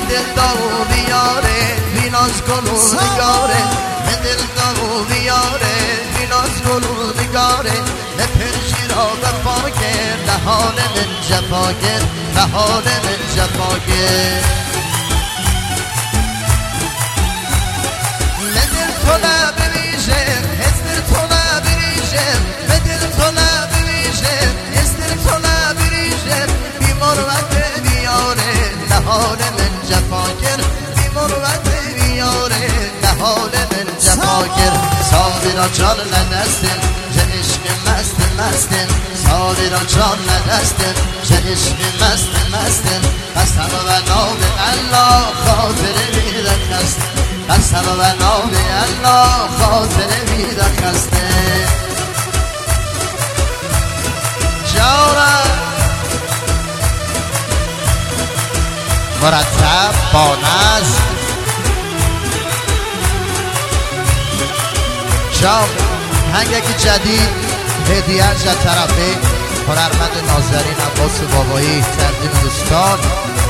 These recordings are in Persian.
دل داو بیاره بیناز گلو نگاره دل داو بیاره بیناز گلو نگاره پرشی را وفاگر نهان من جفاگر نهان من جفاگر دل تو نبریشه دل تو نبریشه دل تو نبریشه دل تو نبریشه بیمار وقت بیاره نهان من جفاگر بیمار وقت بیاره نهان من جفاگر صابرا جان ندستم چه عشق مستم صابرا جان ندستم چه عشق مستم قسم و نام الله خاطر میرد خسته قسم و نام الله خاطر میرد خسته جارم مرتب با نظم شام هنگکی جدید هدیه از طرفه هنرمند نازنین عباس بابایی تقدیم دوستان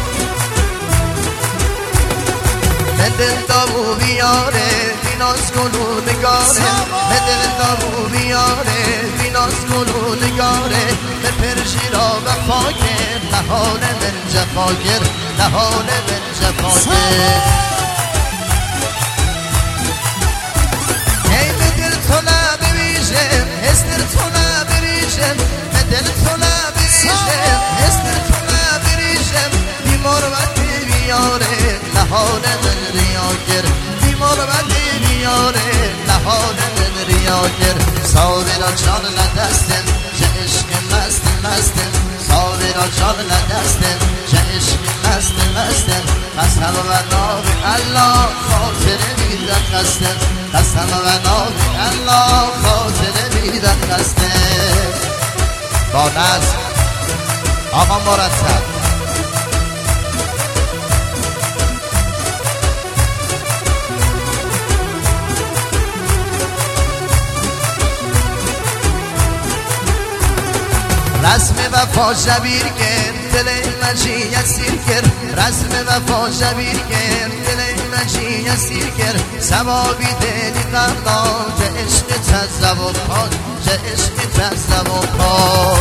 من دل داو بیاره بیناز گلو نگاره من دل داو بیاره بیناز گلو نگاره به پرشی را وفاگر نهان من جفاگر نهان من جفاگر ای به دل تو نبریشم دل تو نبریشم دل تو نبریشم دل تو نبریشم بیمار وقتی بیاره نهان من ریاگر بیمار وقتی بیاره نهان من ریاگر صابرا جان ندستم چه عشق مستم صابرا جان ندستم چه عشق مستم قسم و نام الله خاطر میرد خسته قسم و نام الله خاطر میرد خسته با نظم آقا مرتب رسم وفا شبیر کرد دل مجی اسیر کرد رسم وفا شبیر کرد دل مجی اسیر کرد ثوابی دلی قبلا چه عشق تزب و پاک چه عشق تزب و پاک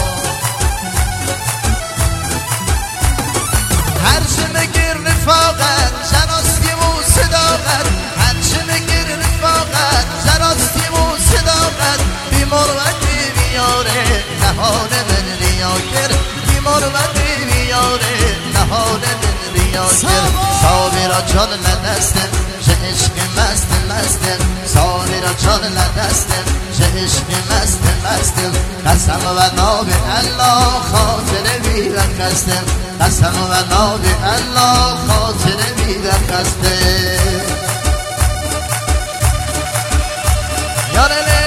هر چه مگر رفاقت شناستی و صداقت هر چه مگر رفاقت شناستی و صداقت بیمار وقتی بیاره نهان من ریاگر بیمار وقتی بیاره نهان من ریاگر صابرا جان ندستم چه عشق مستم صابرا جان ندستم چه عشق مستم قسم و نام الله خاطر میرد خسته قسم و نام الله خاطر میرد خسته یارله